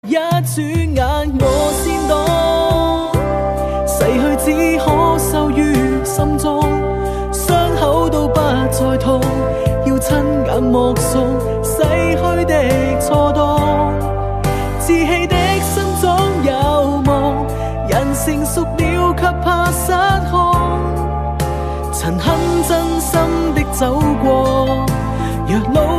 一轉眼我先懂，逝去只可收於心中，傷口都不再痛，要親眼目送逝去的錯動。稚氣的心總有夢，人成熟了卻怕失控，曾很真心的走過，若路